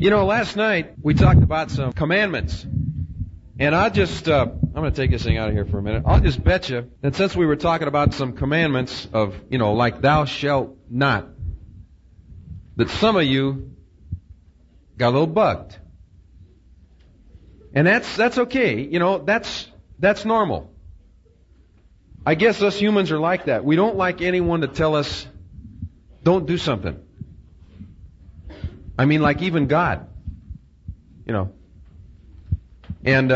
Last night we talked about some commandments. And I'm going to take this thing out of here for a minute. I'll just bet you that since we were talking about some commandments of, like thou shalt not, that some of you got a little bugged. And that's okay. That's normal. I guess us humans are like that. We don't like anyone to tell us, don't do something. I mean, like even God. And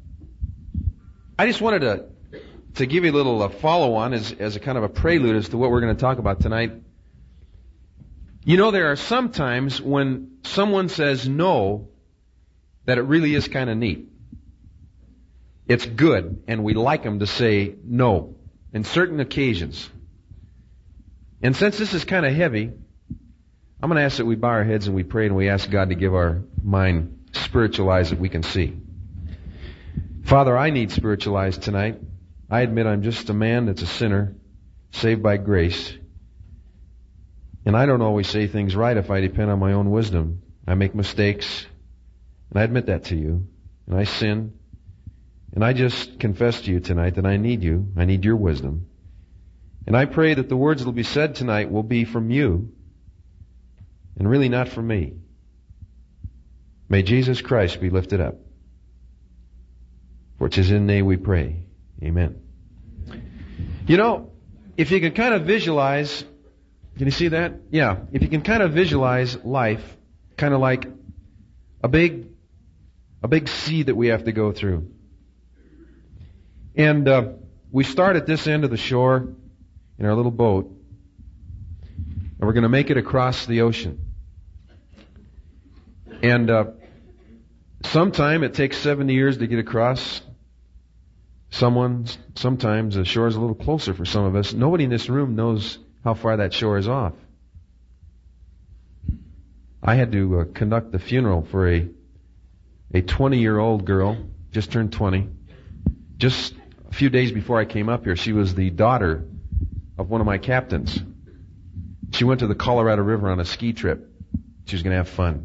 I just wanted to give you a little follow-on as a kind of a prelude as to what we're going to talk about tonight. There are some times when someone says no that it really is kind of neat. It's good, and we like them to say no in certain occasions. And since this is kind of heavy, I'm going to ask that we bow our heads and we pray and we ask God to give our mind spiritual eyes that we can see. Father, I need spiritual eyes tonight. I admit I'm just a man that's a sinner, saved by grace. And I don't always say things right if I depend on my own wisdom. I make mistakes, and I admit that to you. And I sin. And I just confess to you tonight that I need you. I need your wisdom. And I pray that the words that will be said tonight will be from you, and really not from me. May Jesus Christ be lifted up. For it is in name we pray. Amen. If you can kind of visualize, can you see that? Yeah. If you can kind of visualize life, kind of like a big sea that we have to go through. And we start at this end of the shore in our little boat, and we're going to make it across the ocean. And sometime it takes 70 years to get across. Sometimes the shore is a little closer for some of us. Nobody in this room knows how far that shore is off. I had to conduct the funeral for a 20-year-old girl, just turned 20. Just a few days before I came up here, she was the daughter of one of my captains. She went to the Colorado River on a ski trip. She was going to have fun.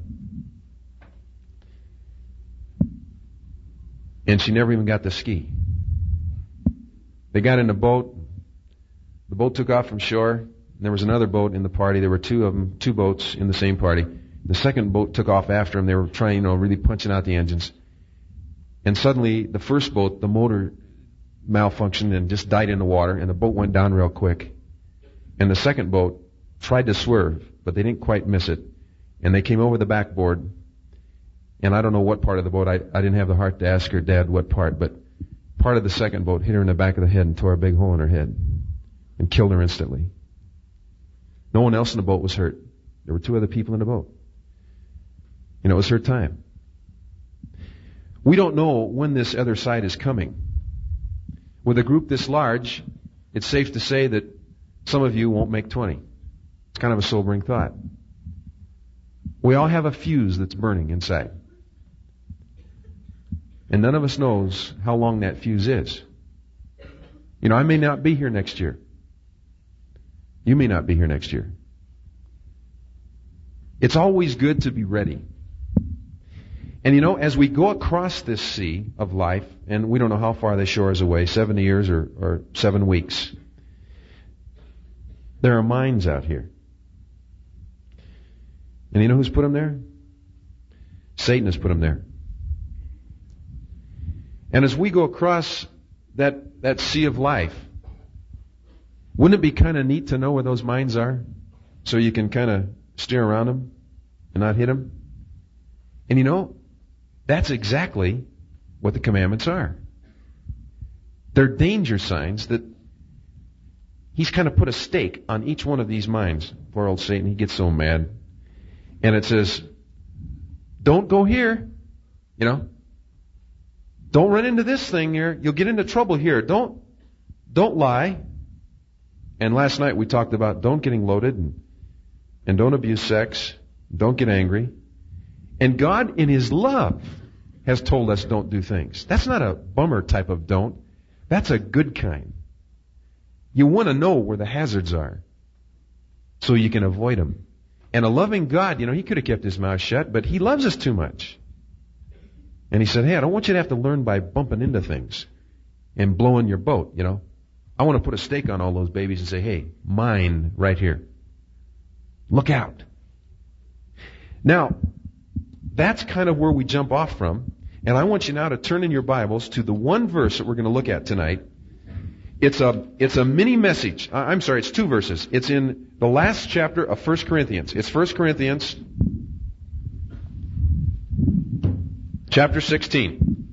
And she never even got to ski. They got in a boat. The boat took off from shore. And there was another boat in the party. There were two of them, two boats in the same party. The second boat took off after them. They were trying, really punching out the engines. And suddenly, the first boat, the motor malfunctioned and just died in the water, and the boat went down real quick. And the second boat tried to swerve, but they didn't quite miss it. And they came over the backboard. And I don't know what part of the boat. I didn't have the heart to ask her dad what part, but part of the second boat hit her in the back of the head and tore a big hole in her head and killed her instantly. No one else in the boat was hurt. There were two other people in the boat. It was her time. We don't know when this other side is coming. With a group this large, it's safe to say that some of you won't make 20. It's kind of a sobering thought. We all have a fuse that's burning inside. And none of us knows how long that fuse is. I may not be here next year. You may not be here next year. It's always good to be ready. And as we go across this sea of life, and we don't know how far the shore is away, 70 years or 7 weeks, there are mines out here. And you know who's put them there? Satan has put them there. And as we go across that sea of life, wouldn't it be kind of neat to know where those mines are? So you can kind of steer around them and not hit them? And that's exactly what the commandments are. They're danger signs that he's kind of put a stake on each one of these mines. Poor old Satan, he gets so mad. And it says, don't go here. Don't run into this thing here. You'll get into trouble here. Don't lie. And last night we talked about don't getting loaded and don't abuse sex. Don't get angry. And God, in His love, has told us don't do things. That's not a bummer type of don't. That's a good kind. You want to know where the hazards are so you can avoid them. And a loving God, He could have kept His mouth shut, but He loves us too much. And He said, hey, I don't want you to have to learn by bumping into things and blowing your boat, I want to put a stake on all those babies and say, hey, mine right here. Look out. Now, that's kind of where we jump off from. And I want you now to turn in your Bibles to the one verse that we're going to look at tonight. It's a mini message. It's 2 verses. It's in the last chapter of 1 Corinthians. It's 1 Corinthians chapter 16.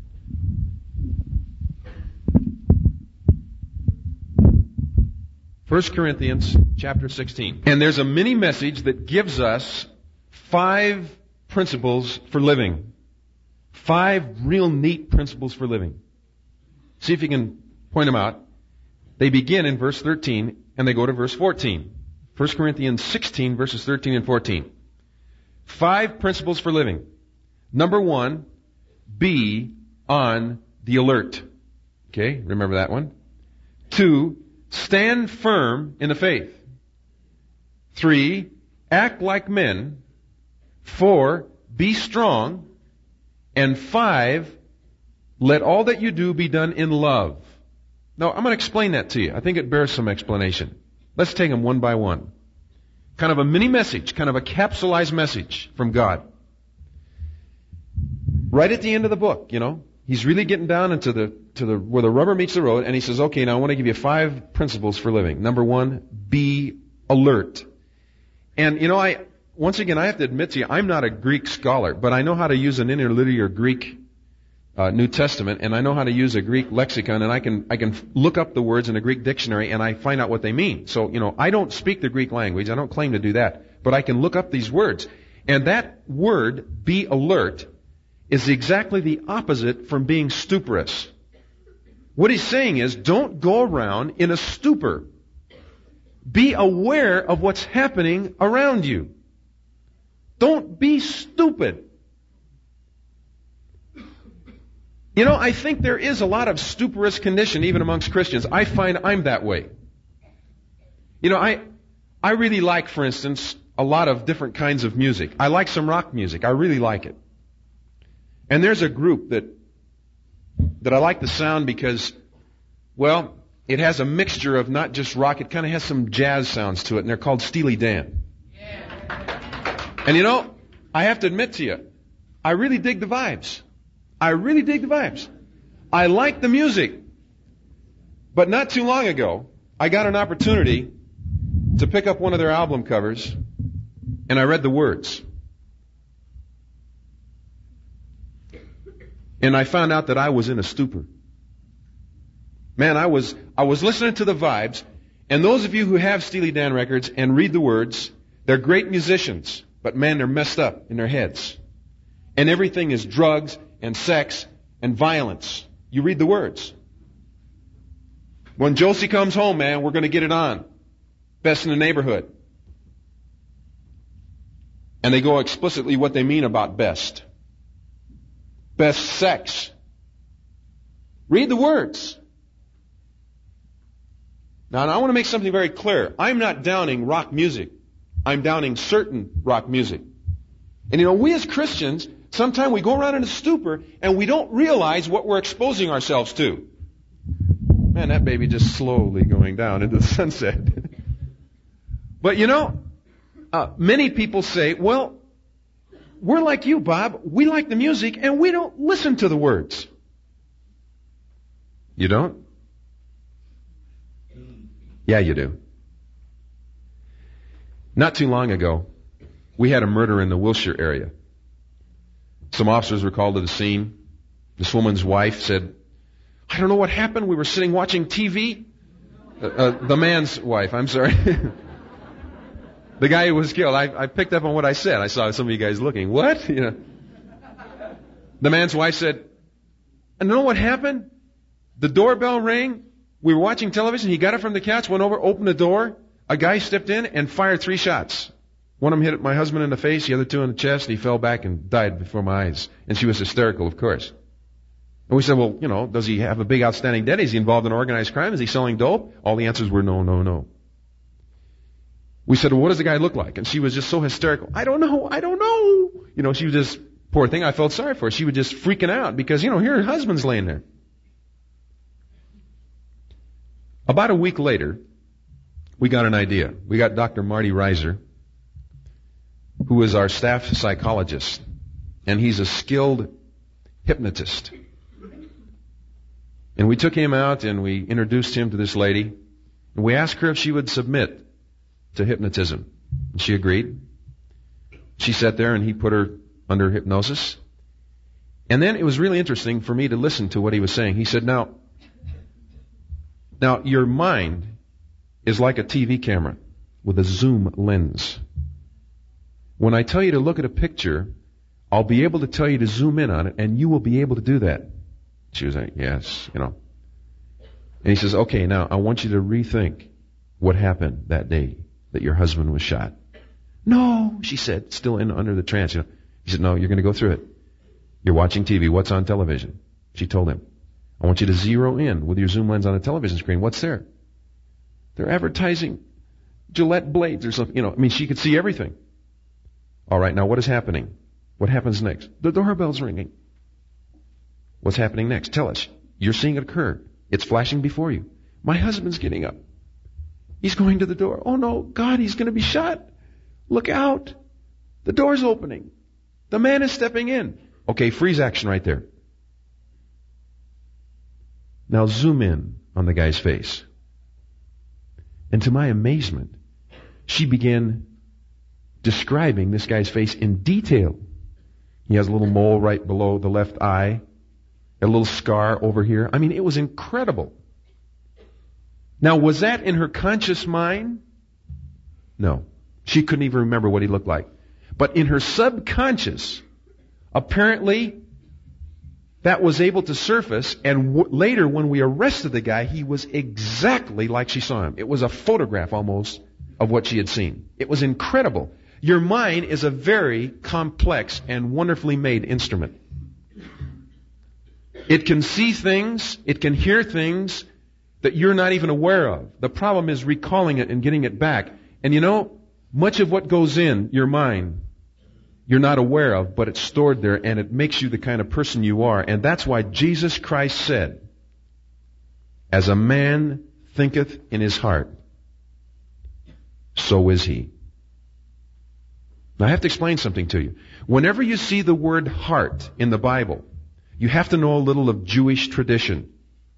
First Corinthians chapter 16. And there's a mini message that gives us 5 principles for living. 5 real neat principles for living. See if you can point them out. They begin in verse 13 and they go to verse 14. 1 Corinthians 16 verses 13 and 14. 5 principles for living. Number 1, be on the alert. Okay, remember that one. 2, stand firm in the faith. 3, act like men. 4, be strong. And 5, let all that you do be done in love. Now, I'm going to explain that to you. I think it bears some explanation. Let's take them one by one. Kind of a mini message, kind of a capsulized message from God. Right at the end of the book, He's really getting down into where the rubber meets the road, and He says, okay, now I want to give you 5 principles for living. Number 1, be alert. And, once again, I have to admit to you, I'm not a Greek scholar, but I know how to use an interlinear Greek New Testament, and I know how to use a Greek lexicon, and I can look up the words in a Greek dictionary, and I find out what they mean. So, I don't speak the Greek language. I don't claim to do that. But I can look up these words. And that word, be alert, is exactly the opposite from being stuporous. What he's saying is, don't go around in a stupor. Be aware of what's happening around you. Don't be stupid. I think there is a lot of stuporous condition even amongst Christians. I find I'm that way. I really like, for instance, a lot of different kinds of music. I like some rock music. I really like it. And there's a group that I like the sound because, well, it has a mixture of not just rock, it kind of has some jazz sounds to it, and they're called Steely Dan. And I have to admit to you, I really dig the vibes. I really dig the vibes. I like the music. But not too long ago, I got an opportunity to pick up one of their album covers, and I read the words. And I found out that I was in a stupor. Man, I was listening to the vibes, and those of you who have Steely Dan records and read the words, they're great musicians, but man, they're messed up in their heads. And everything is drugs and sex and violence. You read the words. When Josie comes home, man, we're going to get it on. Best in the neighborhood. And they go explicitly what they mean about best. Best sex. Read the words. Now, I want to make something very clear. I'm not downing rock music. I'm downing certain rock music. And we as Christians, sometimes we go around in a stupor and we don't realize what we're exposing ourselves to. Man, that baby just slowly going down into the sunset. But many people say, well, we're like you, Bob. We like the music and we don't listen to the words. You don't? Yeah, you do. Not too long ago, we had a murder in the Wilshire area. Some officers were called to the scene. This woman's wife said, I don't know what happened. We were sitting watching TV. The man's wife, I'm sorry. The guy who was killed. I picked up on what I said. I saw some of you guys looking. What? The man's wife said, I don't know what happened. The doorbell rang. We were watching television. He got up from the couch, went over, opened the door. A guy stepped in and fired 3 shots. One of them hit my husband in the face, the other 2 in the chest, and he fell back and died before my eyes. And she was hysterical, of course. And we said, well, does he have a big outstanding debt? Is he involved in organized crime? Is he selling dope? All the answers were no, no, no. We said, well, what does the guy look like? And she was just so hysterical. I don't know. She was just, poor thing, I felt sorry for her. She was just freaking out because, here her husband's laying there. About a week later, we got an idea. We got Dr. Marty Reiser, who is our staff psychologist, and he's a skilled hypnotist. And we took him out and we introduced him to this lady, and we asked her if she would submit to hypnotism. And she agreed. She sat there and he put her under hypnosis. And then it was really interesting for me to listen to what he was saying. He said, now your mind is like a TV camera with a zoom lens. When I tell you to look at a picture, I'll be able to tell you to zoom in on it, and you will be able to do that. She was like, yes, And he says, okay, now I want you to rethink what happened that day that your husband was shot. No, she said, still under the trance. He said, no, you're going to go through it. You're watching TV. What's on television? She told him, I want you to zero in with your zoom lens on a television screen. What's there? They're advertising Gillette blades or something. She could see everything. All right, now what is happening? What happens next? The doorbell's ringing. What's happening next? Tell us. You're seeing it occur. It's flashing before you. My husband's getting up. He's going to the door. Oh no, God, he's going to be shot. Look out. The door's opening. The man is stepping in. Okay, freeze action right there. Now zoom in on the guy's face. And to my amazement, she began describing this guy's face in detail. He has a little mole right below the left eye, a little scar over here. It was incredible. Now, was that in her conscious mind? No. She couldn't even remember what he looked like. But in her subconscious, apparently, that was able to surface, and later when we arrested the guy, he was exactly like she saw him. It was a photograph almost of what she had seen. It was incredible. Your mind is a very complex and wonderfully made instrument. It can see things, it can hear things that you're not even aware of. The problem is recalling it and getting it back. And much of what goes in your mind, you're not aware of, but it's stored there, and it makes you the kind of person you are. And that's why Jesus Christ said, as a man thinketh in his heart, so is he. Now I have to explain something to you. Whenever you see the word heart in the Bible, you have to know a little of Jewish tradition.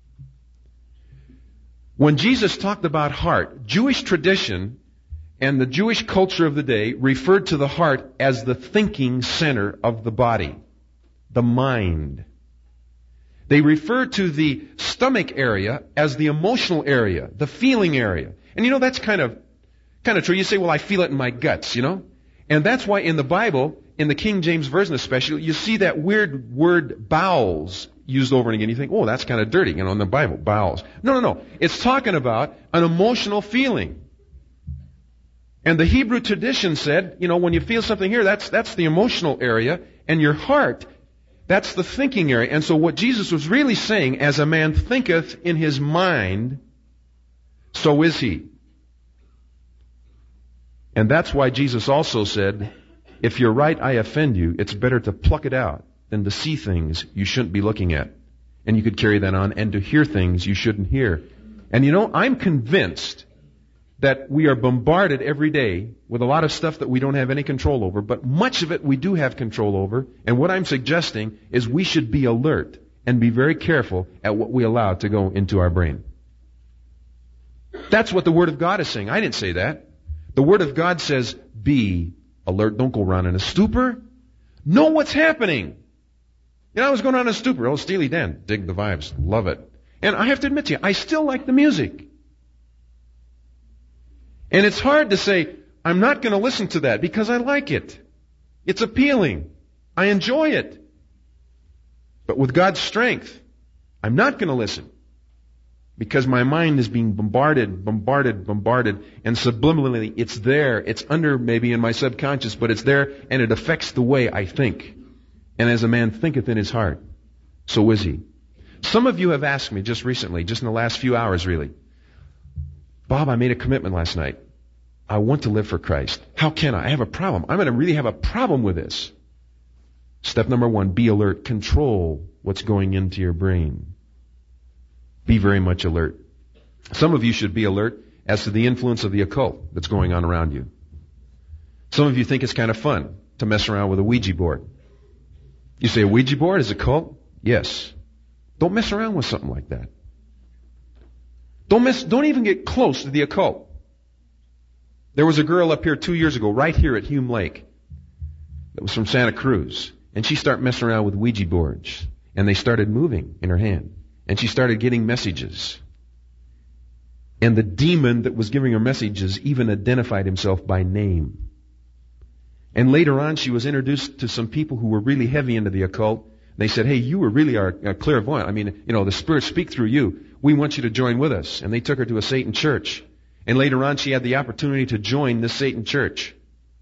When Jesus talked about heart, Jewish tradition and the Jewish culture of the day referred to the heart as the thinking center of the body, the mind. They referred to the stomach area as the emotional area, the feeling area. And that's kind of true. You say, well, I feel it in my guts, And that's why in the Bible, in the King James Version especially, you see that weird word bowels used over and again. You think, oh, that's kind of dirty, in the Bible, bowels. No. It's talking about an emotional feeling. And the Hebrew tradition said, when you feel something here, that's the emotional area, and your heart, that's the thinking area. And so what Jesus was really saying, as a man thinketh in his mind, so is he. And that's why Jesus also said, if your right eye offend you, it's better to pluck it out than to see things you shouldn't be looking at. And you could carry that on, and to hear things you shouldn't hear. And I'm convinced that we are bombarded every day with a lot of stuff that we don't have any control over, but much of it we do have control over. And what I'm suggesting is we should be alert and be very careful at what we allow to go into our brain. That's what the Word of God is saying. I didn't say that. The Word of God says, be alert. Don't go around in a stupor. Know what's happening. I was going on in a stupor. Oh, Steely Dan. Dig the vibes. Love it. And I have to admit to you, I still like the music. And it's hard to say, I'm not going to listen to that because I like it. It's appealing. I enjoy it. But with God's strength, I'm not going to listen. Because my mind is being bombarded, and subliminally it's there. It's under maybe in my subconscious, but it's there, and it affects the way I think. And as a man thinketh in his heart, so is he. Some of you have asked me just recently, just in the last few hours really, Bob, I made a commitment last night. I want to live for Christ. How can I? I have a problem. I'm going to really have a problem with this. Step number 1, be alert. Control what's going into your brain. Be very much alert. Some of you should be alert as to the influence of the occult that's going on around you. Some of you think it's kind of fun to mess around with a Ouija board. You say, a Ouija board is a cult? Yes. Don't mess around with something like that. Don't even get close to the occult. There was a girl up here 2 years ago, right here at Hume Lake, that was from Santa Cruz. And she started messing around with Ouija boards. And they started moving in her hand. And she started getting messages. And the demon that was giving her messages even identified himself by name. And later on, she was introduced to some people who were really heavy into the occult. They said, hey, you were really our clairvoyant. I mean, the spirits speak through you. We want you to join with us. And they took her to a Satan church. And later on, she had the opportunity to join this Satan church.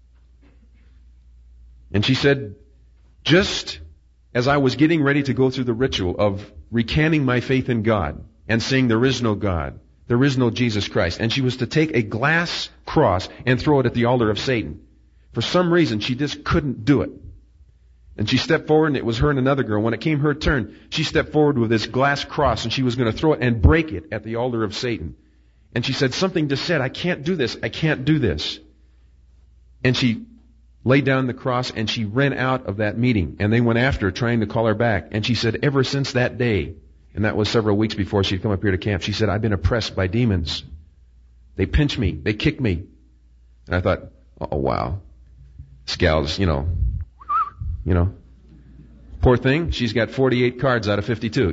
And she said, just as I was getting ready to go through the ritual of recanting my faith in God and saying there is no God, there is no Jesus Christ, and she was to take a glass cross and throw it at the altar of Satan. For some reason, she just couldn't do it. And she stepped forward, and it was her and another girl. When it came her turn, she stepped forward with this glass cross, and she was going to throw it and break it at the altar of Satan. And she said, something just said, I can't do this. I can't do this. And she laid down the cross, and she ran out of that meeting. And they went after her, trying to call her back. And she said, ever since that day, and that was several weeks before she'd come up here to camp, she said, I've been oppressed by demons. They pinch me. They kick me. And I thought, oh, wow. This gal's, poor thing. She's got 48 cards out of 52,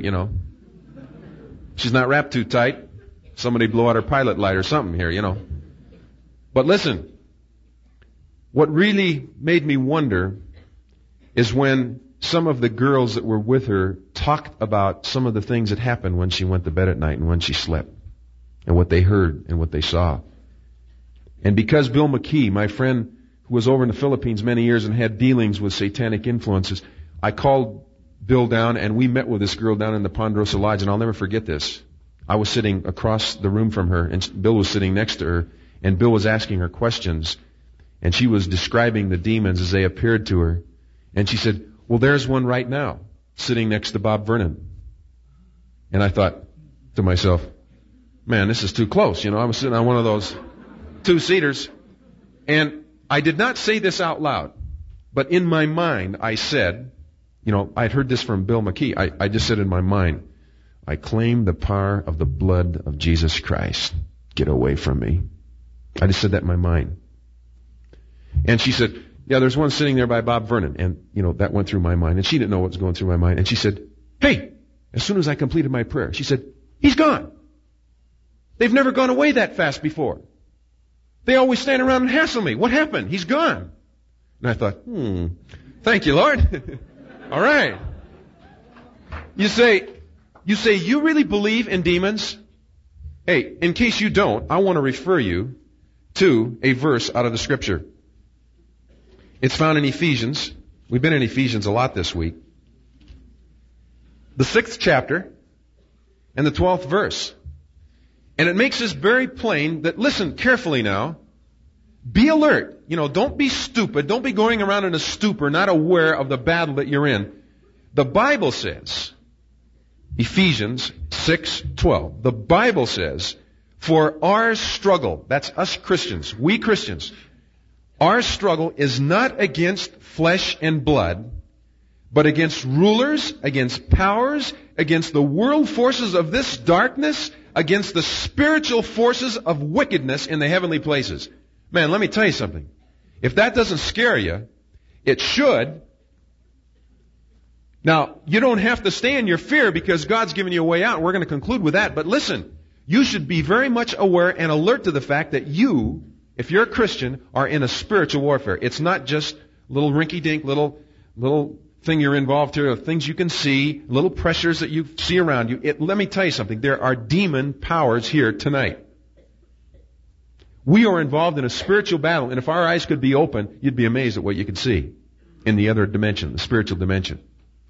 She's not wrapped too tight. Somebody blow out her pilot light or something here, But listen, what really made me wonder is when some of the girls that were with her talked about some of the things that happened when she went to bed at night and when she slept, and what they heard and what they saw. And because Bill McKee, my friend who was over in the Philippines many years and had dealings with satanic influences, I called Bill down and we met with this girl down in the Ponderosa Lodge, and I'll never forget this. I was sitting across the room from her, and Bill was sitting next to her, and Bill was asking her questions, and she was describing the demons as they appeared to her. And she said, well, there's one right now, sitting next to Bob Vernon. And I thought to myself, man, this is too close. I was sitting on one of those two-seaters, and I did not say this out loud, but in my mind I said, I'd heard this from Bill McKee. I just said in my mind, I claim the power of the blood of Jesus Christ. Get away from me. I just said that in my mind. And she said, yeah, there's one sitting there by Bob Vernon. And, that went through my mind. And she didn't know what was going through my mind. And she said, hey, as soon as I completed my prayer, she said, he's gone. They've never gone away that fast before. They always stand around and hassle me. What happened? He's gone. And I thought, thank you, Lord. All right. You say, you really believe in demons? Hey, in case you don't, I want to refer you to a verse out of the Scripture. It's found in Ephesians. We've been in Ephesians a lot this week. The 6th chapter and the 12th verse. And it makes this very plain that, listen carefully now, be alert. Don't be stupid. Don't be going around in a stupor, not aware of the battle that you're in. The Bible says, Ephesians 6:12. The Bible says, for our struggle, that's us Christians, we Christians, our struggle is not against flesh and blood, but against rulers, against powers, against the world forces of this darkness, against the spiritual forces of wickedness in the heavenly places. Man, let me tell you something. If that doesn't scare you, it should. Now, you don't have to stay in your fear because God's given you a way out. We're going to conclude with that. But listen, you should be very much aware and alert to the fact that you, if you're a Christian, are in a spiritual warfare. It's not just little rinky-dink, little thing you're involved here, things you can see, little pressures that you see around you. Let me tell you something. There are demon powers here tonight. We are involved in a spiritual battle, and if our eyes could be open, you'd be amazed at what you could see in the other dimension, the spiritual dimension.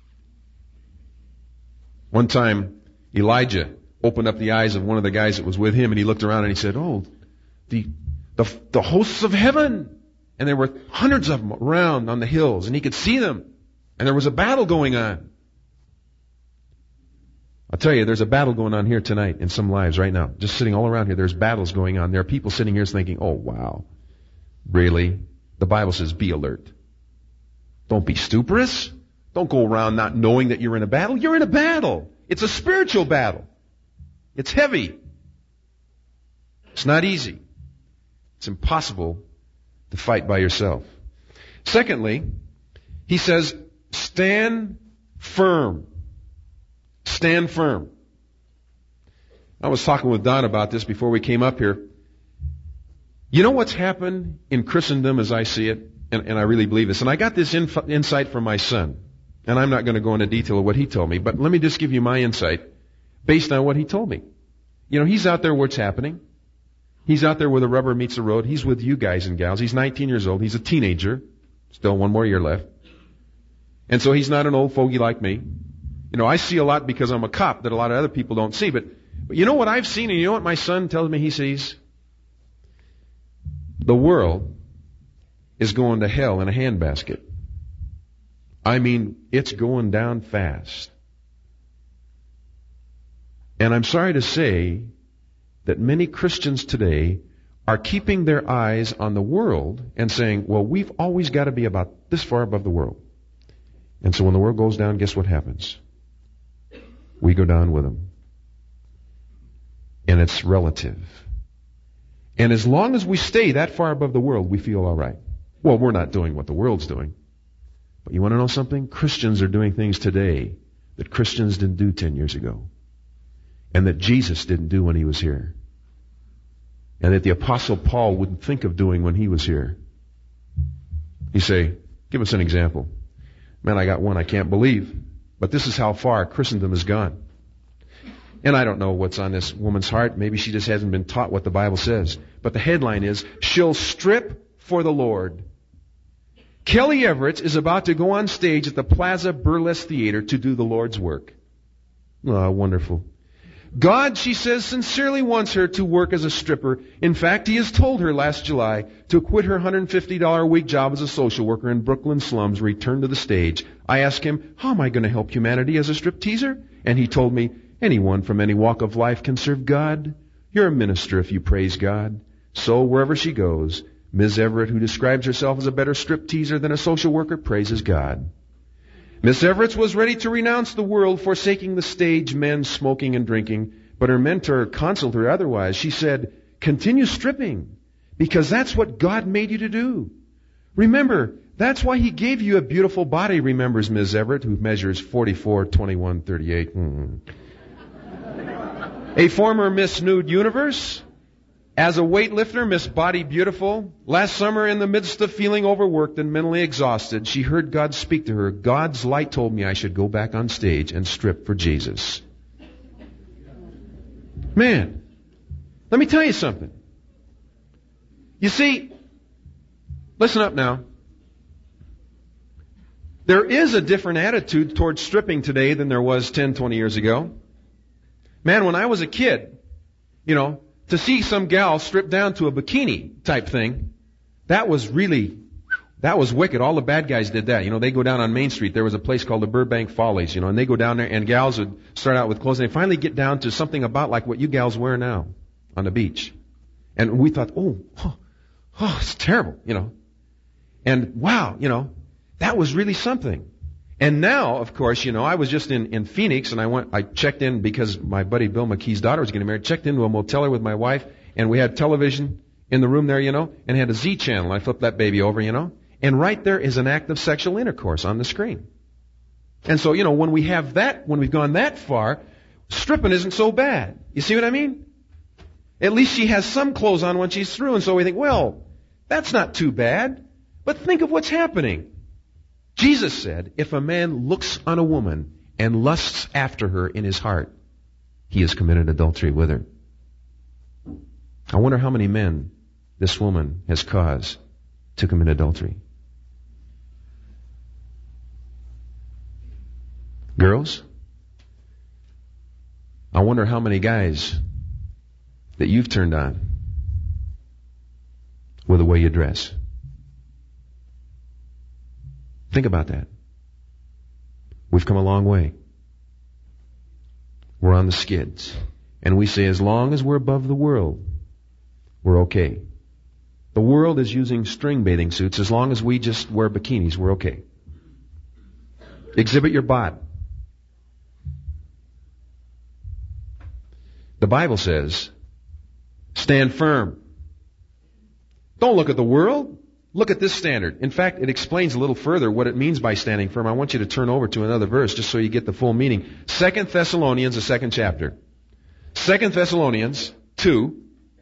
One time, Elijah opened up the eyes of one of the guys that was with him, and he looked around and he said, oh, the the hosts of heaven. And there were hundreds of them around on the hills, and he could see them. And there was a battle going on. I'll tell you, there's a battle going on here tonight in some lives right now. Just sitting all around here, there's battles going on. There are people sitting here thinking, oh, wow, really? The Bible says, be alert. Don't be stuporous. Don't go around not knowing that you're in a battle. You're in a battle. It's a spiritual battle. It's heavy. It's not easy. It's impossible to fight by yourself. Secondly, he says, stand firm. Stand firm. I was talking with Don about this before we came up here. You know what's happened in Christendom as I see it? And I really believe this. And I got this insight from my son. And I'm not going to go into detail of what he told me, but let me just give you my insight based on what he told me. You know, he's out there where it's happening. He's out there where the rubber meets the road. He's with you guys and gals. He's 19 years old. He's a teenager. Still one more year left. And so he's not an old fogey like me. You know, I see a lot because I'm a cop that a lot of other people don't see. But you know what I've seen, and you know what my son tells me he sees? The world is going to hell in a handbasket. I mean, it's going down fast. And I'm sorry to say that many Christians today are keeping their eyes on the world and saying, well, we've always got to be about this far above the world. And so when the world goes down, guess what happens? We go down with them. And it's relative. And as long as we stay that far above the world, we feel all right. Well, we're not doing what the world's doing. But you want to know something? Christians are doing things today that Christians didn't do 10 years ago. And that Jesus didn't do when he was here. And that the Apostle Paul wouldn't think of doing when he was here. You say, give us an example. Man, I got one I can't believe. But this is how far Christendom has gone. And I don't know what's on this woman's heart. Maybe she just hasn't been taught what the Bible says. But the headline is, she'll strip for the Lord. Kelly Everett is about to go on stage at the Plaza Burlesque Theater to do the Lord's work. Oh, wonderful. God, she says, sincerely wants her to work as a stripper. In fact, he has told her last July to quit her $150 a week job as a social worker in Brooklyn slums, return to the stage. I asked him, how am I going to help humanity as a stripteaser? And he told me, anyone from any walk of life can serve God. You're a minister if you praise God. So wherever she goes, Ms. Everett, who describes herself as a better stripteaser than a social worker, praises God. Miss Everett was ready to renounce the world, forsaking the stage, men, smoking, and drinking. But her mentor counseled her otherwise. She said, continue stripping, because that's what God made you to do. Remember, that's why he gave you a beautiful body, remembers Ms. Everett, who measures 44, 21, 38. A former Miss Nude Universe. As a weightlifter, Miss Body Beautiful, last summer in the midst of feeling overworked and mentally exhausted, she heard God speak to her. God's light told me I should go back on stage and strip for Jesus. Man, let me tell you something. You see, listen up now. There is a different attitude towards stripping today than there was 10, 20 years ago. Man, when I was a kid, to see some gal stripped down to a bikini type thing, that was wicked. All the bad guys did that. They go down on Main Street. There was a place called the Burbank Follies, and they go down there and gals would start out with clothes and they finally get down to something about like what you gals wear now on the beach. And we thought, oh, it's terrible, And wow, that was really something. And now, of course, I was just in Phoenix and I checked in because my buddy Bill McKee's daughter was getting married, checked into a motel with my wife and we had television in the room there, and had a Z channel. I flipped that baby over, and right there is an act of sexual intercourse on the screen. And so, when we've gone that far, stripping isn't so bad. You see what I mean? At least she has some clothes on when she's through, and so we think, well, that's not too bad. But think of what's happening. Jesus said, if a man looks on a woman and lusts after her in his heart, he has committed adultery with her. I wonder how many men this woman has caused to commit adultery. Girls, I wonder how many guys that you've turned on. with the way you dress. Think about that. We've come a long way. We're on the skids. And we say as long as we're above the world, we're okay. The world is using string bathing suits. As long as we just wear bikinis, we're okay. Exhibit your bod. The Bible says, stand firm. Don't look at the world. Look at this standard. In fact, it explains a little further what it means by standing firm. I want you to turn over to another verse just so you get the full meaning. 2 Thessalonians, the 2nd chapter. 2 Thessalonians 2.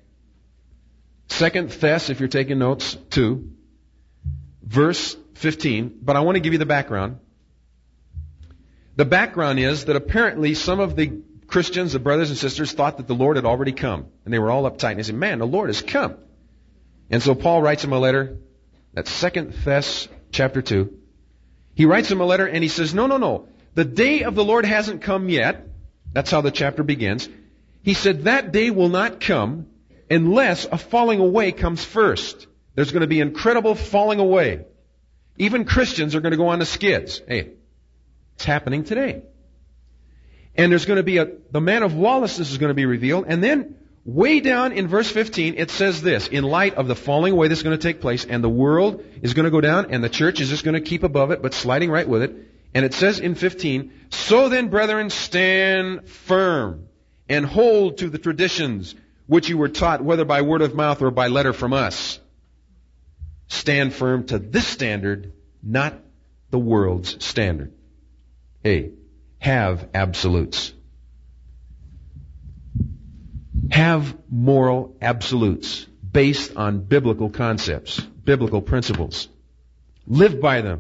2 Thess, if you're taking notes, 2. Verse 15. But I want to give you the background. The background is that apparently some of the Christians, the brothers and sisters, thought that the Lord had already come. And they were all uptight. And they said, man, the Lord has come. And so Paul writes him a letter. That's 2 Thess chapter 2. He writes him a letter and he says, no. The day of the Lord hasn't come yet. That's how the chapter begins. He said that day will not come unless a falling away comes first. There's going to be incredible falling away. Even Christians are going to go on the skids. Hey, it's happening today. And there's going to be the man of lawlessness is going to be revealed. And then way down in verse 15, it says this, in light of the falling away that's going to take place, and the world is going to go down, and the church is just going to keep above it, but sliding right with it. And it says in 15, so then, brethren, stand firm and hold to the traditions which you were taught, whether by word of mouth or by letter from us. Stand firm to this standard, not the world's standard. Hey, have absolutes. Have moral absolutes based on biblical concepts, biblical principles. Live by them.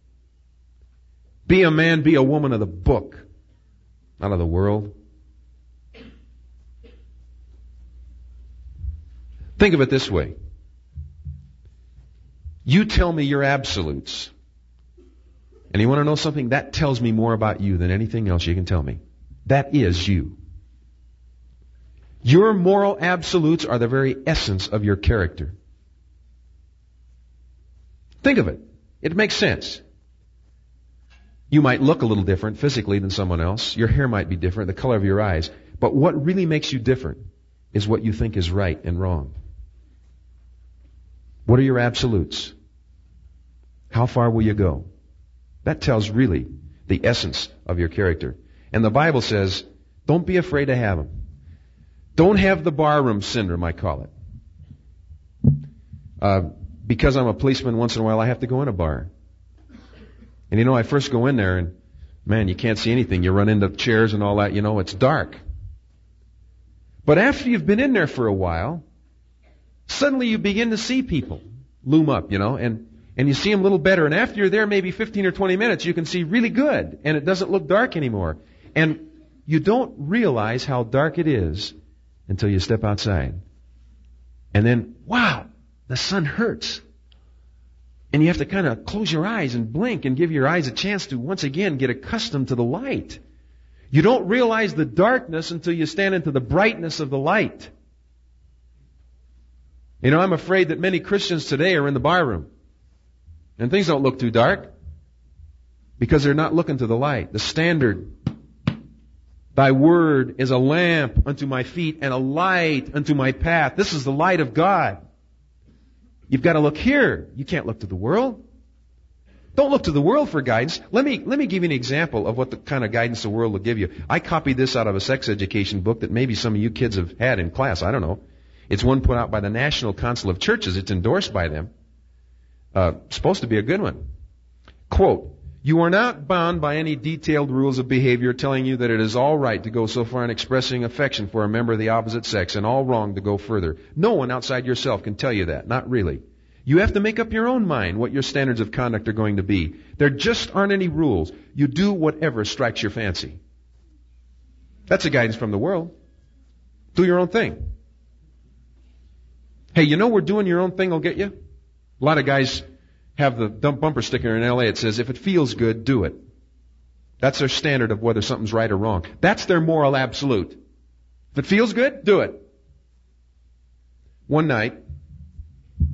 Be a man, be a woman of the book, not of the world. Think of it this way. You tell me your absolutes. And you want to know something? That tells me more about you than anything else you can tell me. That is you. Your moral absolutes are the very essence of your character. Think of it. It makes sense. You might look a little different physically than someone else. Your hair might be different, the color of your eyes. But what really makes you different is what you think is right and wrong. What are your absolutes? How far will you go? That tells really the essence of your character. And the Bible says, don't be afraid to have them. Don't have the barroom syndrome, I call it. Because I'm a policeman, once in a while I have to go in a bar. And I first go in there and, man, you can't see anything. You run into chairs and all that, it's dark. But after you've been in there for a while, suddenly you begin to see people loom up, and you see them a little better. And after you're there maybe 15 or 20 minutes, you can see really good. And it doesn't look dark anymore. And you don't realize how dark it is until you step outside. And then, wow, the sun hurts. And you have to kind of close your eyes and blink and give your eyes a chance to once again get accustomed to the light. You don't realize the darkness until you stand into the brightness of the light. I'm afraid that many Christians today are in the barroom. And things don't look too dark because they're not looking to the light. The standard. Thy word is a lamp unto my feet and a light unto my path. This is the light of God. You've got to look here. You can't look to the world. Don't look to the world for guidance. Let me give you an example of what the kind of guidance the world will give you. I copied this out of a sex education book that maybe some of you kids have had in class. I don't know. It's one put out by the National Council of Churches. It's endorsed by them. Supposed to be a good one. Quote, you are not bound by any detailed rules of behavior telling you that it is all right to go so far in expressing affection for a member of the opposite sex and all wrong to go further. No one outside yourself can tell you that. Not really. You have to make up your own mind what your standards of conduct are going to be. There just aren't any rules. You do whatever strikes your fancy. That's a guidance from the world. Do your own thing. Hey, we're doing your own thing will get you? A lot of guys have the dump bumper sticker in LA. It says, if it feels good, do it. That's their standard of whether something's right or wrong. That's their moral absolute. If it feels good, do it. One night,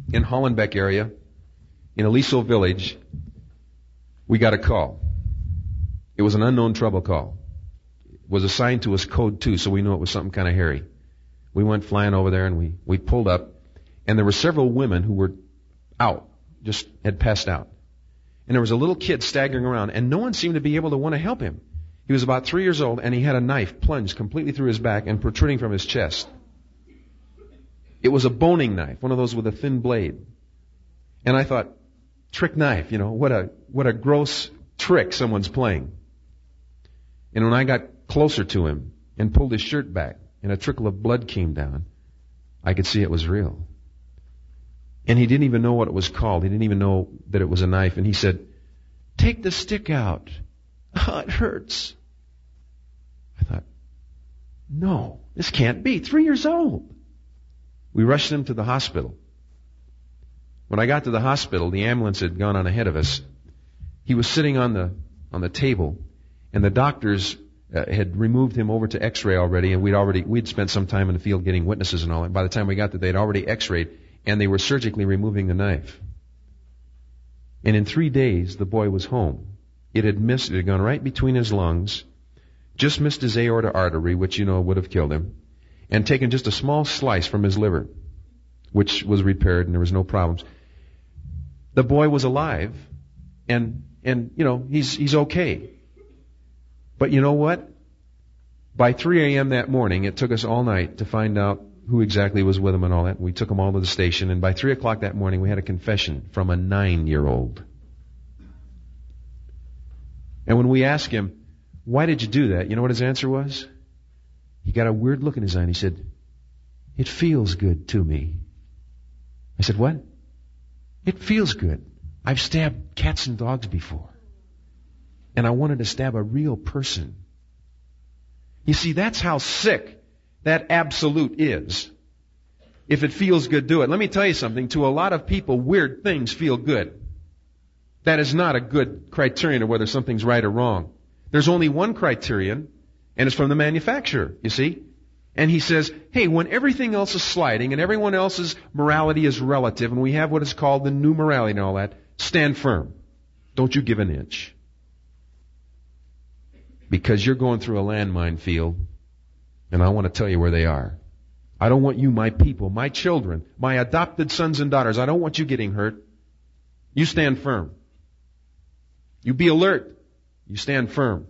in Hollenbeck area, in Aliso village, we got a call. It was an unknown trouble call. It was assigned to us code 2, so we knew it was something kind of hairy. We went flying over there and we pulled up, and there were several women who were out, just had passed out. And there was a little kid staggering around, and no one seemed to be able to want to help him. He was about 3 years old, and he had a knife plunged completely through his back and protruding from his chest. It was a boning knife, one of those with a thin blade. And I thought, trick knife, what a gross trick someone's playing. And when I got closer to him and pulled his shirt back and a trickle of blood came down, I could see it was real. And he didn't even know what it was called. He didn't even know that it was a knife. And he said, "Take the stick out. Oh, it hurts." I thought, no, this can't be. 3 years old. We rushed him to the hospital. When I got to the hospital, the ambulance had gone on ahead of us. He was sitting on the table, and the doctors had removed him over to X-ray already, and we'd spent some time in the field getting witnesses and all that. By the time we got there, they'd already X-rayed, and they were surgically removing the knife. And in 3 days, the boy was home. It had gone right between his lungs, just missed his aorta artery, which would have killed him, and taken just a small slice from his liver, which was repaired, and there was no problems. The boy was alive, and he's okay. But you know what? By 3 a.m. that morning, it took us all night to find out who exactly was with him and all that. We took him all to the station, and by 3 o'clock that morning, we had a confession from a 9-year-old. And when we asked him, "Why did you do that?" you know what his answer was? He got a weird look in his eye, and he said, "It feels good to me." I said, "What?" "It feels good. I've stabbed cats and dogs before. And I wanted to stab a real person." You see, that's how sick that absolute is. If it feels good, do it. Let me tell you something. To a lot of people, weird things feel good. That is not a good criterion of whether something's right or wrong. There's only one criterion, and it's from the manufacturer, you see. And he says, hey, when everything else is sliding and everyone else's morality is relative, and we have what is called the new morality and all that, stand firm. Don't you give an inch. Because you're going through a landmine field, and I want to tell you where they are. I don't want you, my people, my children, my adopted sons and daughters, I don't want you getting hurt. You stand firm. You be alert. You stand firm.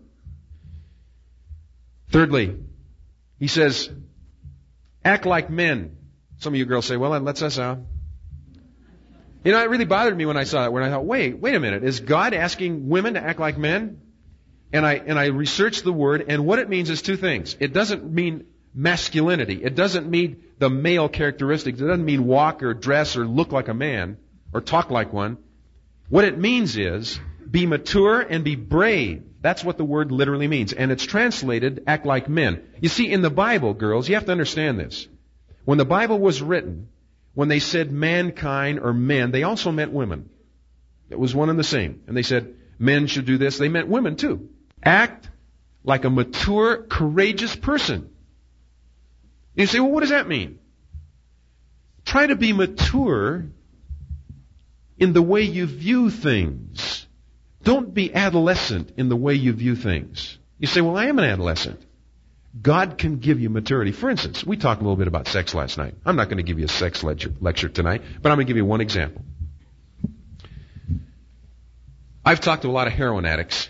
Thirdly, he says, act like men. Some of you girls say, well, that lets us out. It really bothered me when I saw that, when I thought, wait a minute, is God asking women to act like men? And I researched the word, and what it means is two things. It doesn't mean masculinity. It doesn't mean the male characteristics. It doesn't mean walk or dress or look like a man or talk like one. What it means is be mature and be brave. That's what the word literally means. And it's translated, act like men. You see, in the Bible, girls, you have to understand this. When the Bible was written, when they said mankind or men, they also meant women. It was one and the same. And they said men should do this. They meant women too. Act like a mature, courageous person. You say, well, what does that mean? Try to be mature in the way you view things. Don't be adolescent in the way you view things. You say, well, I am an adolescent. God can give you maturity. For instance, we talked a little bit about sex last night. I'm not going to give you a sex lecture tonight, but I'm going to give you one example. I've talked to a lot of heroin addicts,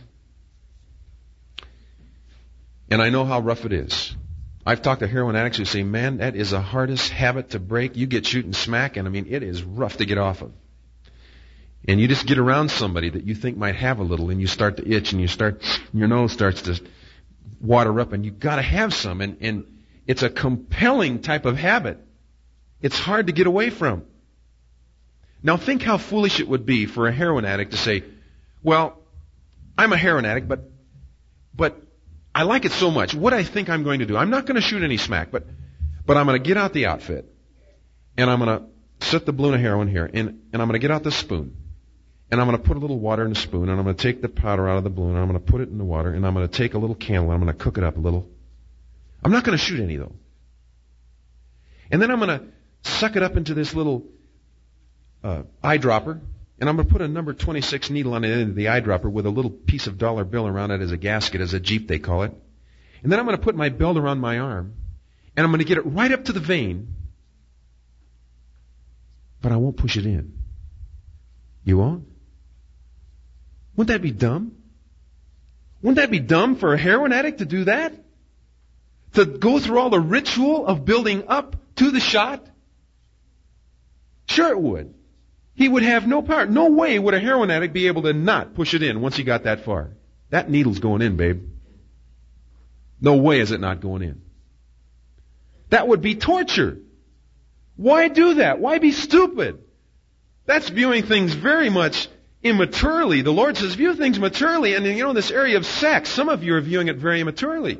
and I know how rough it is. I've talked to heroin addicts who say, man, that is the hardest habit to break. You get shooting smack, and it is rough to get off of. And you just get around somebody that you think might have a little, and you start to itch, and your nose starts to water up, and you've got to have some. And it's a compelling type of habit. It's hard to get away from. Now think how foolish it would be for a heroin addict to say, well, I'm a heroin addict, but I like it so much. What I think I'm going to do, I'm not going to shoot any smack, but I'm going to get out the outfit, and I'm going to set the balloon of heroin here, and I'm going to get out the spoon, and I'm going to put a little water in the spoon, and I'm going to take the powder out of the balloon, and I'm going to put it in the water, and I'm going to take a little candle, and I'm going to cook it up a little. I'm not going to shoot any, though. And then I'm going to suck it up into this little eyedropper, and I'm going to put a number 26 needle on the end of the eyedropper with a little piece of dollar bill around it as a gasket, as a Jeep they call it. And then I'm going to put my belt around my arm, and I'm going to get it right up to the vein, but I won't push it in. You won't? Wouldn't that be dumb? Wouldn't that be dumb for a heroin addict to do that? To go through all the ritual of building up to the shot? Sure it would. He would have no power. No way would a heroin addict be able to not push it in once he got that far. That needle's going in, babe. No way is it not going in. That would be torture. Why do that? Why be stupid? That's viewing things very much immaturely. The Lord says, view things maturely. And you know, this area of sex, some of you are viewing it very immaturely.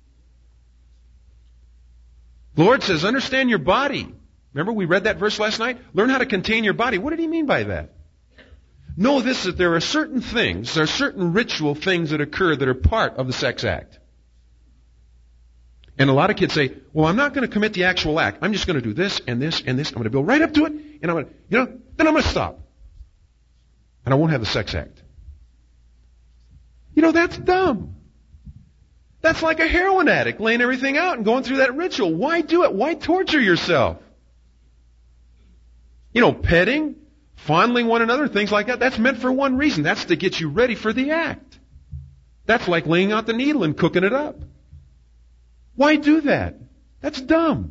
The Lord says, understand your body. Remember we read that verse last night? Learn how to contain your body. What did he mean by that? Know this, that there are certain things, there are certain ritual things that occur that are part of the sex act. And a lot of kids say, well, I'm not going to commit the actual act. I'm just going to do this and this and this. I'm going to build right up to it, and I'm going to, then I'm going to stop. And I won't have the sex act. That's dumb. That's like a heroin addict laying everything out and going through that ritual. Why do it? Why torture yourself? Petting, fondling one another, things like that, that's meant for one reason. That's to get you ready for the act. That's like laying out the needle and cooking it up. Why do that? That's dumb.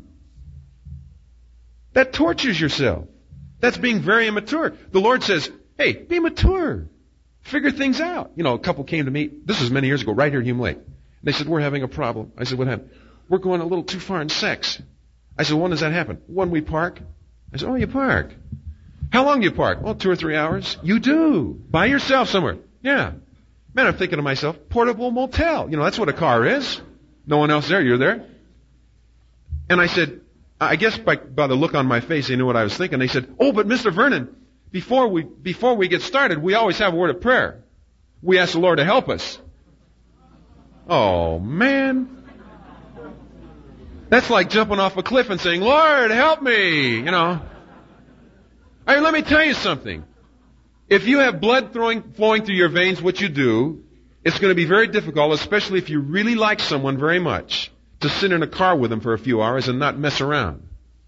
That tortures yourself. That's being very immature. The Lord says, hey, be mature. Figure things out. A couple came to me, this was many years ago, right here at Hume Lake. And they said, we're having a problem. I said, what happened? We're going a little too far in sex. I said, when does that happen? When we park. I said, oh, you park. How long do you park? Well, 2 or 3 hours. You do. By yourself somewhere. Yeah. Man, I'm thinking to myself, portable motel. That's what a car is. No one else there. You're there. And I said, I guess by the look on my face, they knew what I was thinking. They said, oh, but Mr. Vernon, before we get started, we always have a word of prayer. We ask the Lord to help us. Oh, man. That's like jumping off a cliff and saying, Lord, help me, let me tell you something. If you have blood flowing through your veins, what you do, it's going to be very difficult, especially if you really like someone very much, to sit in a car with them for a few hours and not mess around.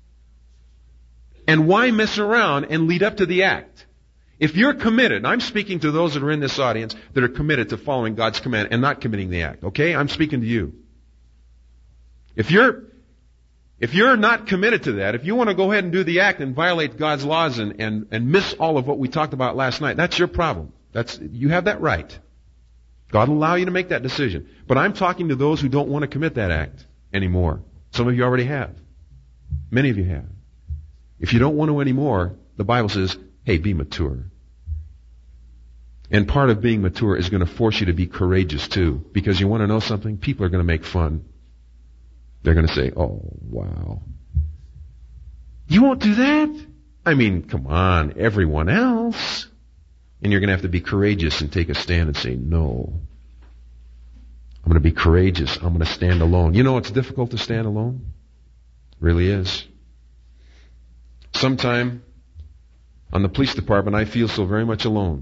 And why mess around and lead up to the act? If you're committed, and I'm speaking to those that are in this audience that are committed to following God's command and not committing the act, okay? I'm speaking to you. If you're not committed to that, if you want to go ahead and do the act and violate God's laws and miss all of what we talked about last night, that's your problem. You have that right. God will allow you to make that decision. But I'm talking to those who don't want to commit that act anymore. Some of you already have. Many of you have. If you don't want to anymore, the Bible says, hey, be mature. And part of being mature is going to force you to be courageous too. Because you want to know something? People are going to make fun. They're going to say, oh, wow. You won't do that? I mean, come on, everyone else. And you're going to have to be courageous and take a stand and say, no. I'm going to be courageous. I'm going to stand alone. It's difficult to stand alone. It really is. Sometime on the police department, I feel so very much alone.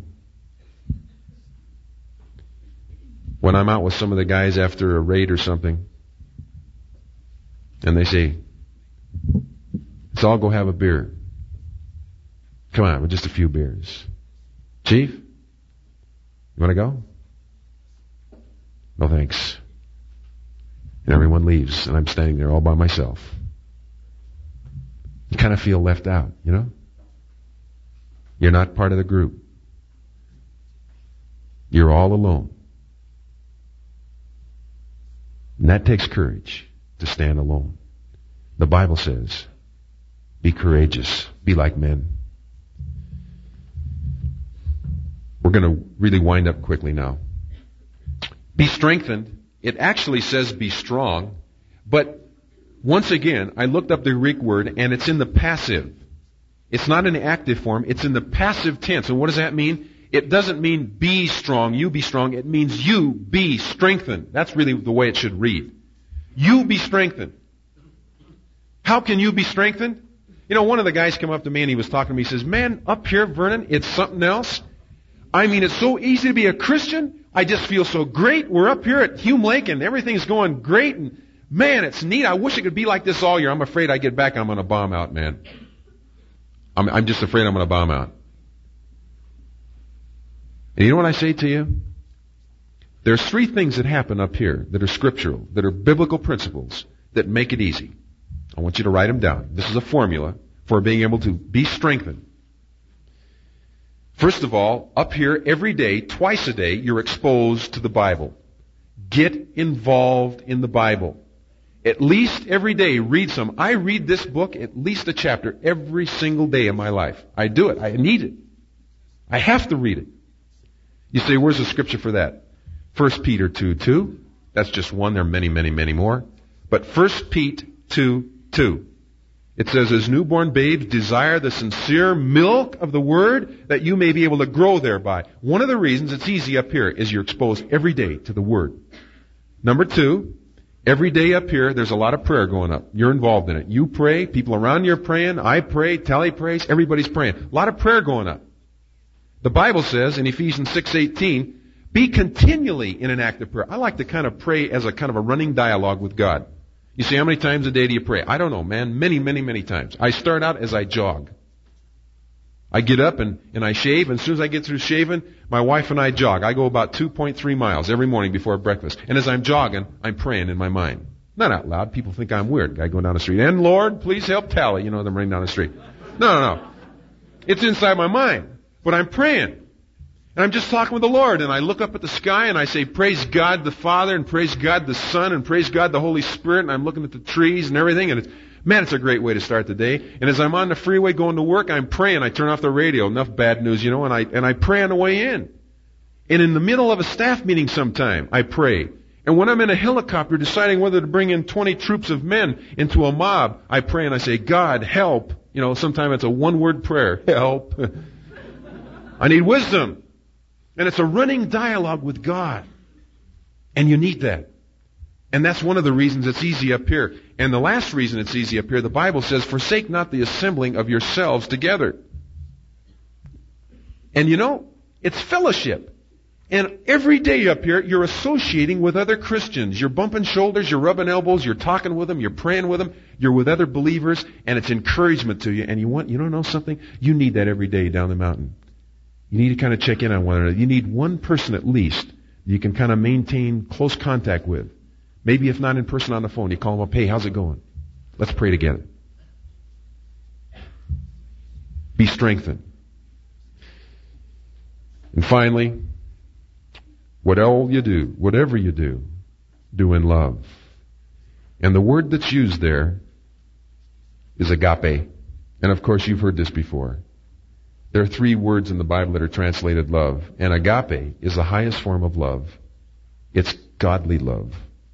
When I'm out with some of the guys after a raid or something, and they say, let's all go have a beer. Come on, with just a few beers. Chief, you want to go? No thanks. And everyone leaves, and I'm standing there all by myself. You kind of feel left out, You're not part of the group. You're all alone. And that takes courage to stand alone. The Bible says, be courageous, be like men. We're going to really wind up quickly now. Be strengthened. It actually says be strong, but once again, I looked up the Greek word and it's in the passive. It's not in the active form, it's in the passive tense. And what does that mean? It doesn't mean be strong, you be strong. It means you be strengthened. That's really the way it should read. You be strengthened. How can you be strengthened? You know, one of the guys came up to me and he was talking to me. He says, man, up here, Vernon, it's something else. I mean, it's so easy to be a Christian. I just feel so great. We're up here at Hume Lake and everything's going great. And man, it's neat. I wish it could be like this all year. I'm afraid I get back and I'm going to bomb out, man. I'm just afraid I'm going to bomb out. And you know what I say to you? There's 3 things that happen up here that are scriptural, that are biblical principles that make it easy. I want you to write them down. This is a formula for being able to be strengthened. First of all, up here every day, twice a day, you're exposed to the Bible. Get involved in the Bible. At least every day, read some. I read this book, at least a chapter, every single day of my life. I do it. I need it. I have to read it. You say, where's the scripture for that? 1 Peter 2:2. That's just one. There are many, many, many more. But 1 Pete 2:2. It says, as newborn babes, desire the sincere milk of the Word that you may be able to grow thereby. One of the reasons it's easy up here is you're exposed every day to the Word. Number 2, every day up here, there's a lot of prayer going up. You're involved in it. You pray, people around you are praying, I pray, Tally prays, everybody's praying. A lot of prayer going up. The Bible says in Ephesians 6:18, be continually in an act of prayer. I like to kind of pray as a kind of a running dialogue with God. You say, how many times a day do you pray? I don't know, man. Many, many, many times. I start out as I jog. I get up and I shave, and as soon as I get through shaving, my wife and I jog. I go about 2.3 miles every morning before breakfast. And as I'm jogging, I'm praying in my mind. Not out loud. People think I'm weird. Guy going down the street. And Lord, please help Tally. You know, them running down the street. No. It's inside my mind. But I'm praying. And I'm just talking with the Lord, and I look up at the sky and I say, praise God the Father, and praise God the Son, and praise God the Holy Spirit, and I'm looking at the trees and everything, and it's a great way to start the day. And as I'm on the freeway going to work, I'm praying. I turn off the radio, enough bad news, you know, and I pray on the way in. And in the middle of a staff meeting sometime, I pray. And when I'm in a helicopter deciding whether to bring in 20 troops of men into a mob, I pray and I say, God, help. You know, sometimes it's a one-word prayer. Help. I need wisdom. And it's a running dialogue with God. And you need that. And that's one of the reasons it's easy up here. And the last reason it's easy up here, the Bible says, forsake not the assembling of yourselves together. And you know, it's fellowship. And every day up here, you're associating with other Christians. You're bumping shoulders, you're rubbing elbows, you're talking with them, you're praying with them, you're with other believers, and it's encouragement to you. And you don't know something? You need that every day down the mountain. You need to kind of check in on one another. You need one person at least you can kind of maintain close contact with. Maybe if not in person, on the phone, you call them up, hey, how's it going? Let's pray together. Be strengthened. And finally, whatever you do, do in love. And the word that's used there is agape. And of course, you've heard this before. There are 3 words in the Bible that are translated love. And agape is the highest form of love. It's godly love.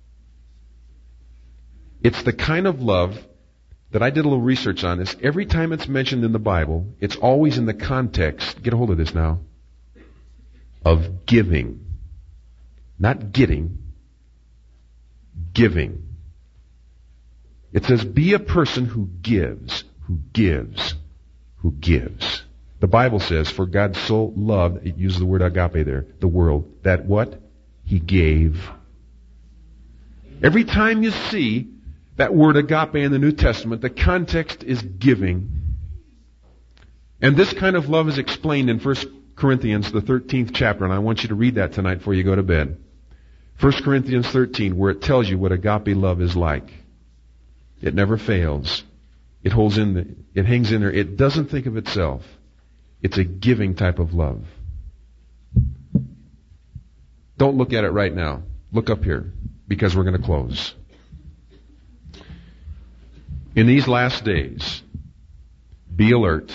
It's the kind of love that I did a little research on this. Every time it's mentioned in the Bible, it's always in the context, get a hold of this now, of giving. Not getting, giving. It says, be a person who gives, who gives, who gives. The Bible says, for God so loved, it uses the word agape there, the world, that what? He gave. Every time you see that word agape in the New Testament, the context is giving. And this kind of love is explained in 1 Corinthians, the 13th chapter, and I want you to read that tonight before you go to bed. 1 Corinthians 13, where it tells you what agape love is like. It never fails. It hangs in there. It doesn't think of itself. It's a giving type of love. Don't look at it right now. Look up here, because we're going to close. In these last days, be alert.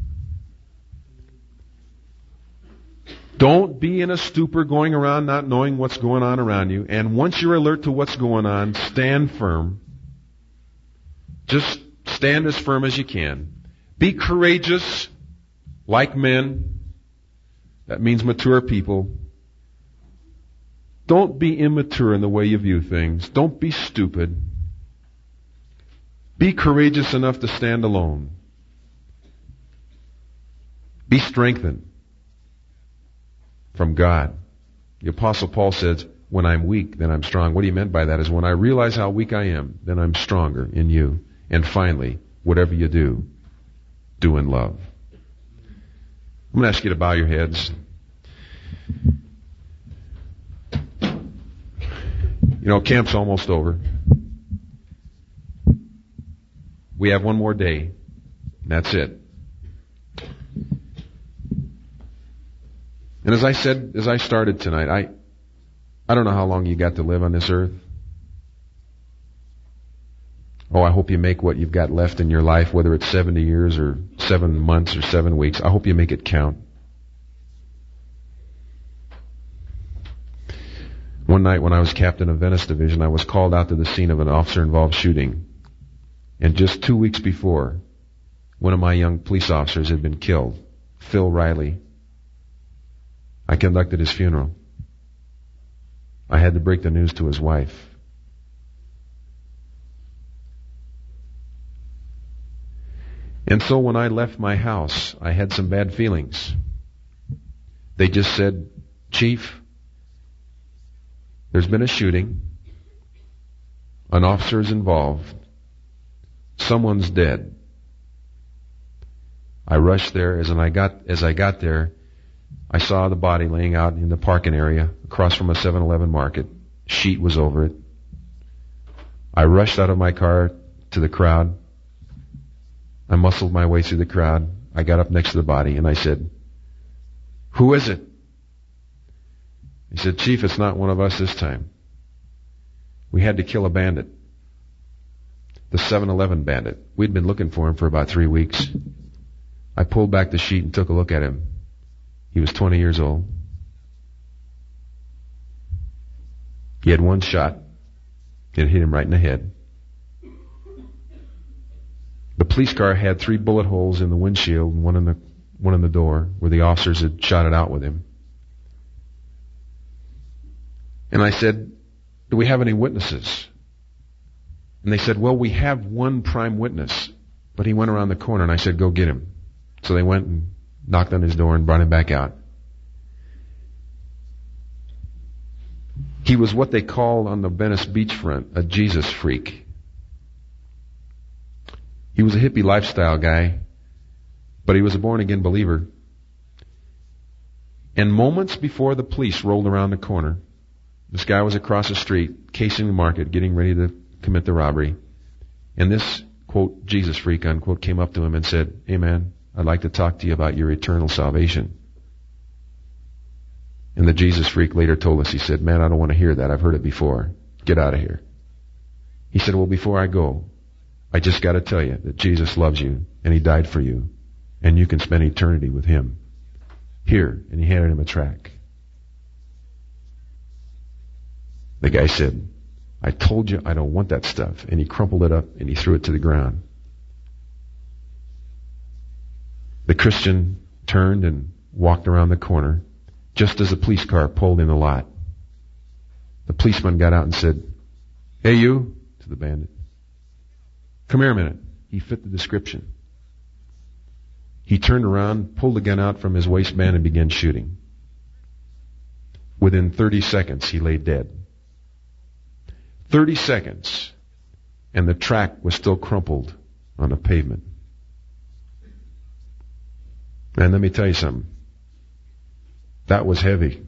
Don't be in a stupor going around not knowing what's going on around you. And once you're alert to what's going on, stand firm. Just stand as firm as you can. Be courageous, like men. That means mature people. Don't be immature in the way you view things. Don't be stupid. Be courageous enough to stand alone. Be strengthened from God. The Apostle Paul says, when I'm weak, then I'm strong. What he meant by that is when I realize how weak I am, then I'm stronger in you. And finally, whatever you do, do in love. I'm going to ask you to bow your heads. You know, camp's almost over. We have one more day, and that's it. And as I said, as I started tonight, I don't know how long you got to live on this earth. Oh, I hope you make what you've got left in your life, whether it's 70 years or 7 months or 7 weeks. I hope you make it count. One night when I was captain of Venice Division, I was called out to the scene of an officer-involved shooting. And just 2 weeks before, one of my young police officers had been killed, Phil Riley. I conducted his funeral. I had to break the news to his wife. And so when I left my house, I had some bad feelings. They just said, Chief, there's been a shooting. An officer is involved. Someone's dead. I rushed there. As I got there, I saw the body laying out in the parking area across from a 7-Eleven market. Sheet was over it. I rushed out of my car to the crowd. I muscled my way through the crowd. I got up next to the body and I said, "Who is it?" He said, "Chief, it's not one of us this time. We had to kill a bandit. The 7-Eleven bandit. We'd been looking for him for about 3 weeks." I pulled back the sheet and took a look at him. He was 20 years old. He had one shot. It hit him right in the head. The police car had 3 bullet holes in the windshield and one in the door where the officers had shot it out with him. And I said, "Do we have any witnesses?" And they said, "Well, we have one prime witness, but he went around the corner." And I said, "Go get him." So they went and knocked on his door and brought him back out. He was what they call on the Venice beachfront a Jesus freak. He was a hippie lifestyle guy, but he was a born-again believer. And moments before the police rolled around the corner, this guy was across the street, casing the market, getting ready to commit the robbery. And this, quote, Jesus freak, unquote, came up to him and said, "Hey man, I'd like to talk to you about your eternal salvation." And the Jesus freak later told us, he said, "Man, I don't want to hear that. I've heard it before. Get out of here." He said, "Well, before I go, I just got to tell you that Jesus loves you and he died for you and you can spend eternity with him. Here." And he handed him a tract. The guy said, "I told you I don't want that stuff." And he crumpled it up and he threw it to the ground. The Christian turned and walked around the corner just as the police car pulled in the lot. The policeman got out and said, "Hey you," to the bandit. "Come here a minute." He fit the description. He turned around, pulled the gun out from his waistband and began shooting. Within 30 seconds, he lay dead. 30 seconds, and the tract was still crumpled on the pavement. And let me tell you something. That was heavy.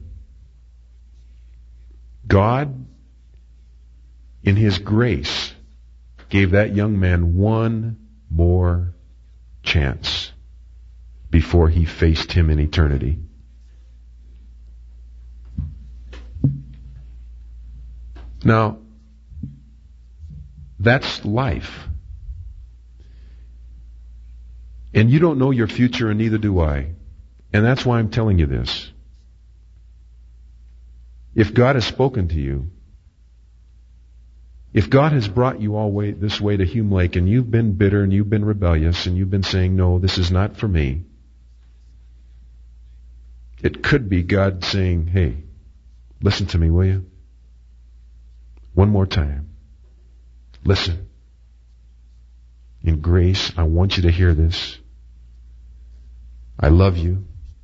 God, in His grace, gave that young man one more chance before He faced him in eternity. Now, that's life. And you don't know your future, and neither do I. And that's why I'm telling you this. If God has spoken to you, if God has brought you all this way to Hume Lake, and you've been bitter and you've been rebellious and you've been saying, "No, this is not for me," it could be God saying, "Hey, listen to me, will you? One more time. Listen. In grace, I want you to hear this. I love you.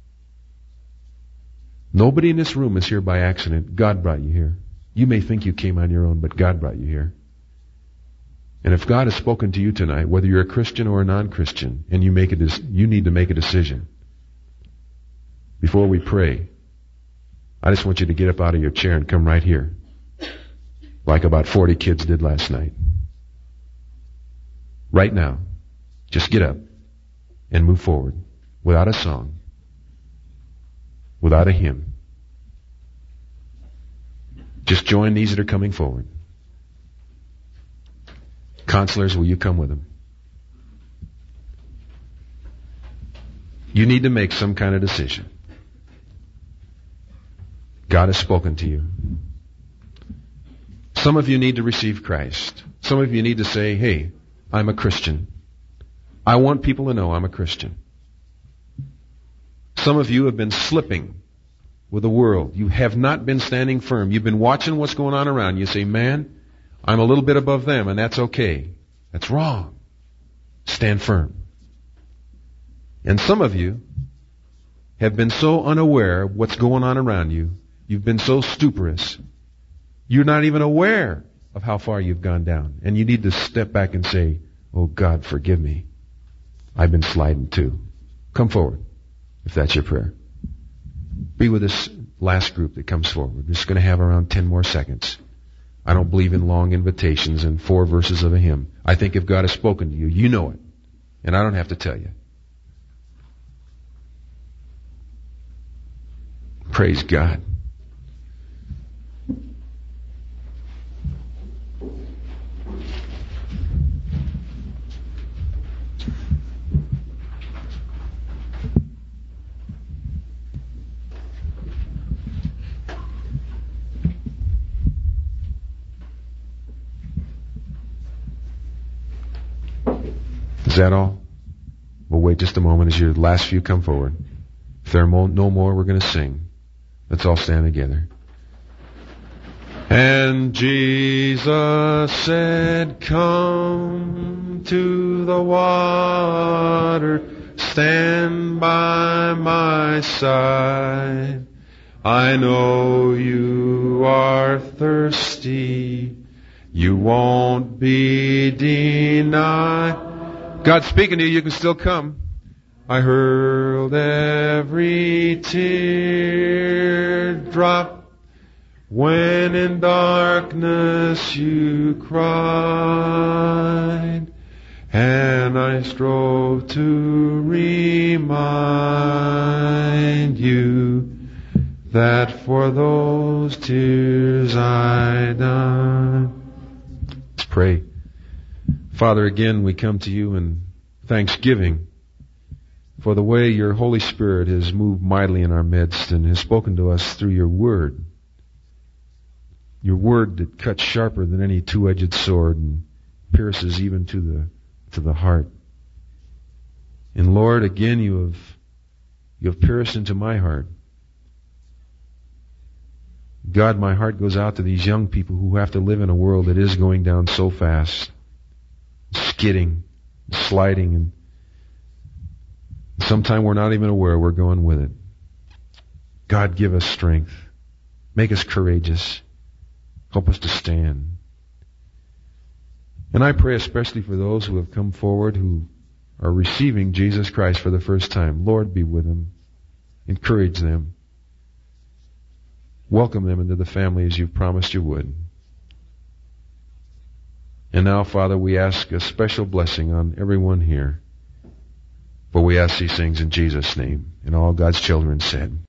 Nobody in this room is here by accident. God brought you here. You may think you came on your own, but God brought you here. And if God has spoken to you tonight, whether you're a Christian or a non-Christian, and you need to make a decision, before we pray, I just want you to get up out of your chair and come right here, like about 40 kids did last night. Right now, just get up and move forward without a song, without a hymn. Just join these that are coming forward. Counselors, will you come with them? You need to make some kind of decision. God has spoken to you. Some of you need to receive Christ. Some of you need to say, hey, I'm a Christian. I want people to know I'm a Christian. Some of you have been slipping with the world. You have not been standing firm. You've been watching what's going on around you. You say, man, I'm a little bit above them, and that's okay. That's wrong. Stand firm. And some of you have been so unaware of what's going on around you. You've been so stuporous. You're not even aware of how far you've gone down. And you need to step back and say, oh God, forgive me. I've been sliding too. Come forward, if that's your prayer. Be with this last group that comes forward. We're just going to have around 10 more seconds. I don't believe in long invitations and 4 verses of a hymn. I think if God has spoken to you, you know it. And I don't have to tell you. Praise God. Is that all? We'll wait just a moment as your last few come forward. If there are no more, we're going to sing. Let's all stand together. And Jesus said, come to the water, stand by my side. I know you are thirsty, you won't be denied. God's speaking to you, you can still come. I hurled every teardrop when in darkness you cried, and I strove to remind you that for those tears I died. Let's pray. Father, again, we come to you in thanksgiving for the way your Holy Spirit has moved mightily in our midst and has spoken to us through your word. Your word that cuts sharper than any two-edged sword and pierces even to the heart. And Lord, again, you have pierced into my heart. God, my heart goes out to these young people who have to live in a world that is going down so fast, skidding, sliding, and sometimes we're not even aware we're going with it. God, give us strength. Make us courageous. Help us to stand. And I pray especially for those who have come forward who are receiving Jesus Christ for the first time. Lord, be with them. Encourage them. Welcome them into the family as you've promised you would. And now, Father, we ask a special blessing on everyone here. For we ask these things in Jesus' name. And all God's children said,